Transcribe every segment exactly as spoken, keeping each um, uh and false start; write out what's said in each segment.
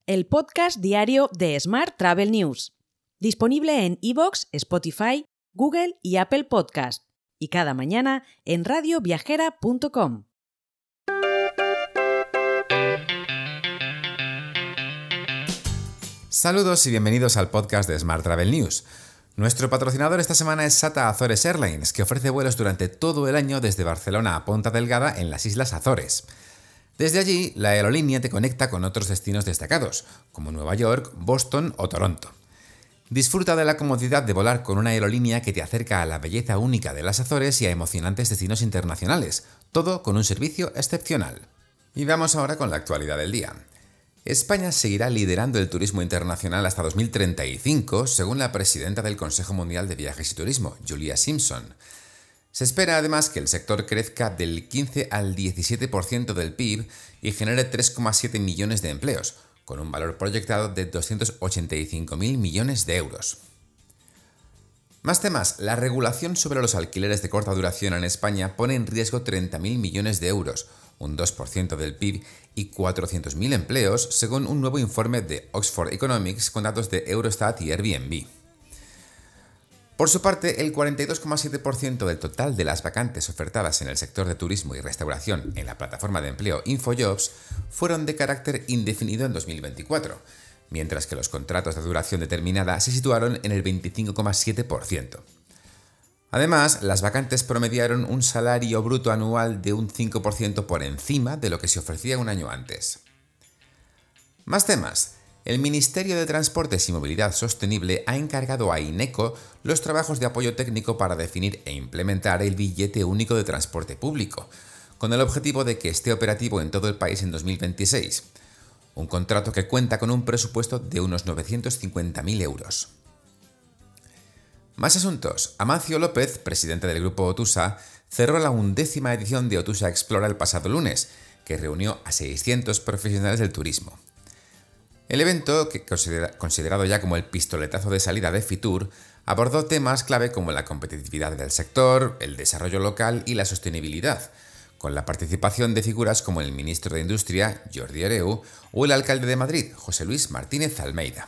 el podcast diario de Smart Travel News, disponible en iVoox, Spotify, Google y Apple Podcast, y cada mañana en radio viajera punto com. Saludos y bienvenidos al podcast de Smart Travel News. Nuestro patrocinador esta semana es SATA Azores Airlines, que ofrece vuelos durante todo el año desde Barcelona a Ponta Delgada en las Islas Azores. Desde allí, la aerolínea te conecta con otros destinos destacados, como Nueva York, Boston o Toronto. Disfruta de la comodidad de volar con una aerolínea que te acerca a la belleza única de las Azores y a emocionantes destinos internacionales, todo con un servicio excepcional. Y vamos ahora con la actualidad del día. España seguirá liderando el turismo internacional hasta dos mil treinta y cinco, según la presidenta del Consejo Mundial de Viajes y Turismo, Julia Simpson. Se espera además que el sector crezca del quince al diecisiete por ciento del P I B y genere tres coma siete millones de empleos, con un valor proyectado de doscientos ochenta y cinco mil millones de euros. Más temas, la regulación sobre los alquileres de corta duración en España pone en riesgo treinta mil millones de euros, un dos por ciento del P I B y cuatrocientos mil empleos, según un nuevo informe de Oxford Economics con datos de Eurostat y Airbnb. Por su parte, el cuarenta y dos coma siete por ciento del total de las vacantes ofertadas en el sector de turismo y restauración en la plataforma de empleo InfoJobs fueron de carácter indefinido en dos mil veinticuatro, mientras que los contratos de duración determinada se situaron en el veinticinco coma siete por ciento. Además, las vacantes promediaron un salario bruto anual de un cinco por ciento por encima de lo que se ofrecía un año antes. Más temas. El Ministerio de Transportes y Movilidad Sostenible ha encargado a INECO los trabajos de apoyo técnico para definir e implementar el billete único de transporte público, con el objetivo de que esté operativo en todo el país en dos mil veintiséis. Un contrato que cuenta con un presupuesto de unos novecientos cincuenta mil euros. Más asuntos. Amancio López, presidente del grupo Otusa, cerró la undécima edición de Otusa Explora el pasado lunes, que reunió a seiscientos profesionales del turismo. El evento, que considerado ya como el pistoletazo de salida de Fitur, abordó temas clave como la competitividad del sector, el desarrollo local y la sostenibilidad, con la participación de figuras como el ministro de Industria, Jordi Hereu, o el alcalde de Madrid, José Luis Martínez Almeida.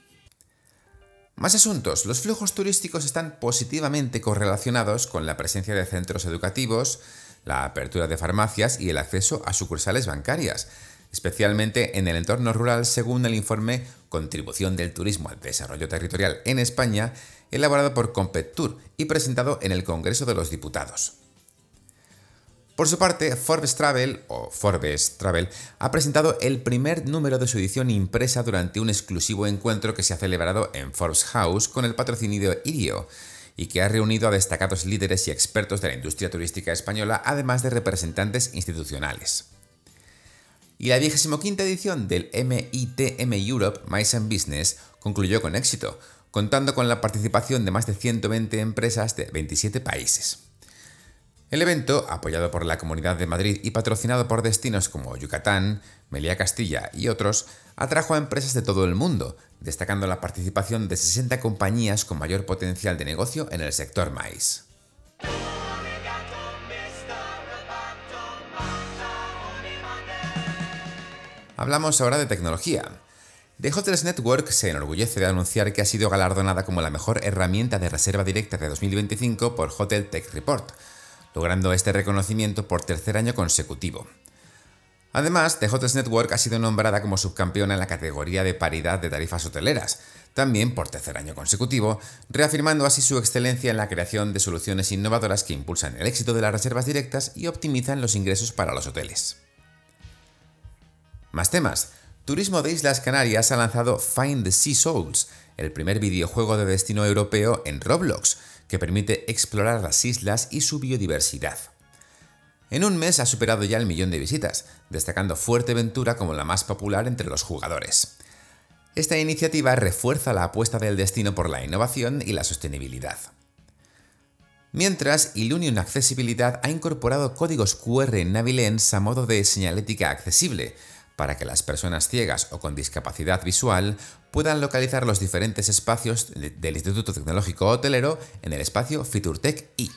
Más asuntos. Los flujos turísticos están positivamente correlacionados con la presencia de centros educativos, la apertura de farmacias y el acceso a sucursales bancarias, especialmente en el entorno rural, según el informe Contribución del Turismo al Desarrollo Territorial en España, elaborado por Compettur y presentado en el Congreso de los Diputados. Por su parte, Forbes Travel, o Forbes Travel, ha presentado el primer número de su edición impresa durante un exclusivo encuentro que se ha celebrado en Forbes House con el patrocinio de Irio y que ha reunido a destacados líderes y expertos de la industria turística española, además de representantes institucionales. Y la vigésima quinta edición del M I T M Europe Mice and Business concluyó con éxito, contando con la participación de más de ciento veinte empresas de veintisiete países. El evento, apoyado por la Comunidad de Madrid y patrocinado por destinos como Yucatán, Melilla Castilla y otros, atrajo a empresas de todo el mundo, destacando la participación de sesenta compañías con mayor potencial de negocio en el sector maíz. Hablamos ahora de tecnología. The Hotels Network se enorgullece de anunciar que ha sido galardonada como la mejor herramienta de reserva directa de dos mil veinticinco por Hotel Tech Report, logrando este reconocimiento por tercer año consecutivo. Además, The Hotels Network ha sido nombrada como subcampeona en la categoría de paridad de tarifas hoteleras, también por tercer año consecutivo, reafirmando así su excelencia en la creación de soluciones innovadoras que impulsan el éxito de las reservas directas y optimizan los ingresos para los hoteles. Más temas. Turismo de Islas Canarias ha lanzado Find the Sea Souls, el primer videojuego de destino europeo en Roblox, que permite explorar las islas y su biodiversidad. En un mes ha superado ya el millón de visitas, destacando Fuerteventura como la más popular entre los jugadores. Esta iniciativa refuerza la apuesta del destino por la innovación y la sostenibilidad. Mientras, Ilunion Accesibilidad ha incorporado códigos Q R en Navilens a modo de señalética accesible, para que las personas ciegas o con discapacidad visual puedan localizar los diferentes espacios del Instituto Tecnológico Hotelero en el espacio FiturTech I.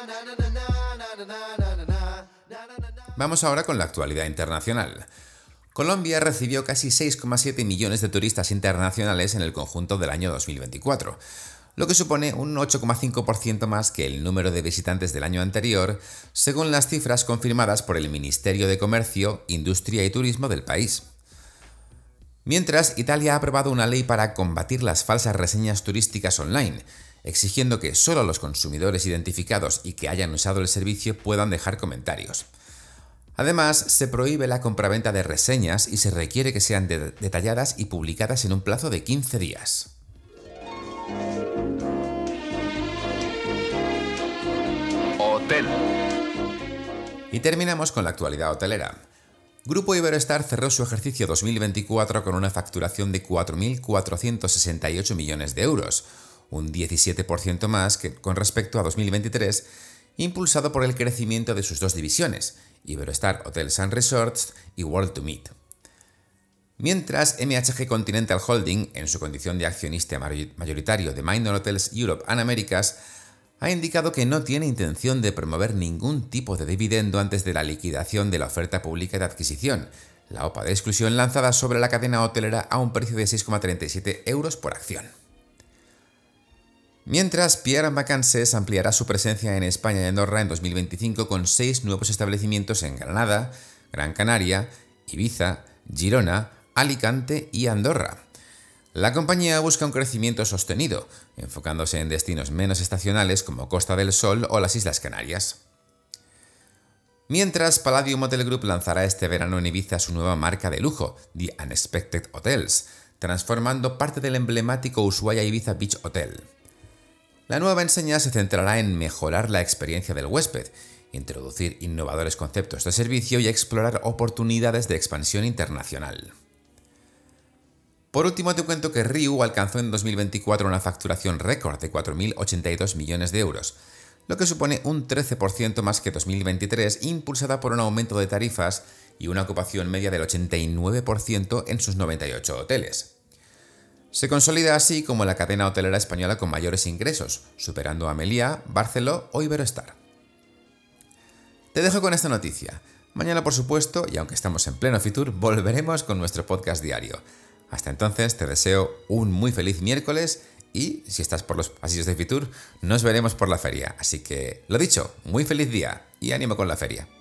Vamos ahora con la actualidad internacional. Colombia recibió casi seis coma siete millones de turistas internacionales en el conjunto del año dos mil veinticuatro, lo que supone un ocho coma cinco por ciento más que el número de visitantes del año anterior, según las cifras confirmadas por el Ministerio de Comercio, Industria y Turismo del país. Mientras, Italia ha aprobado una ley para combatir las falsas reseñas turísticas online, exigiendo que solo los consumidores identificados y que hayan usado el servicio puedan dejar comentarios. Además, se prohíbe la compraventa de reseñas y se requiere que sean de- detalladas y publicadas en un plazo de quince días. Hotel. Y terminamos con la actualidad hotelera. Grupo Iberostar cerró su ejercicio dos mil veinticuatro con una facturación de cuatro mil cuatrocientos sesenta y ocho millones de euros, un diecisiete por ciento más que con respecto a dos mil veintitrés, impulsado por el crecimiento de sus dos divisiones, Iberostar Hotels and Resorts y World to Meet. Mientras, M H G Continental Holding, en su condición de accionista mayoritario de Minor Hotels Europe and Americas, ha indicado que no tiene intención de promover ningún tipo de dividendo antes de la liquidación de la oferta pública de adquisición, la O P A de exclusión lanzada sobre la cadena hotelera a un precio de seis coma treinta y siete euros por acción. Mientras, Pierre & Vacances ampliará su presencia en España y Andorra en dos mil veinticinco con seis nuevos establecimientos en Granada, Gran Canaria, Ibiza, Girona, Alicante y Andorra. La compañía busca un crecimiento sostenido, enfocándose en destinos menos estacionales como Costa del Sol o las Islas Canarias. Mientras, Palladium Hotel Group lanzará este verano en Ibiza su nueva marca de lujo, The Unexpected Hotels, transformando parte del emblemático Ushuaia Ibiza Beach Hotel. La nueva enseña se centrará en mejorar la experiencia del huésped, introducir innovadores conceptos de servicio y explorar oportunidades de expansión internacional. Por último, te cuento que Riu alcanzó en dos mil veinticuatro una facturación récord de cuatro mil ochenta y dos millones de euros, lo que supone un trece por ciento más que dos mil veintitrés, impulsada por un aumento de tarifas y una ocupación media del ochenta y nueve por ciento en sus noventa y ocho hoteles. Se consolida así como la cadena hotelera española con mayores ingresos, superando a Meliá, Barceló o Iberostar. Te dejo con esta noticia. Mañana, por supuesto, y aunque estamos en pleno Fitur, volveremos con nuestro podcast diario. Hasta entonces te deseo un muy feliz miércoles y, si estás por los pasillos de Fitur, nos veremos por la feria. Así que, lo dicho, muy feliz día y ánimo con la feria.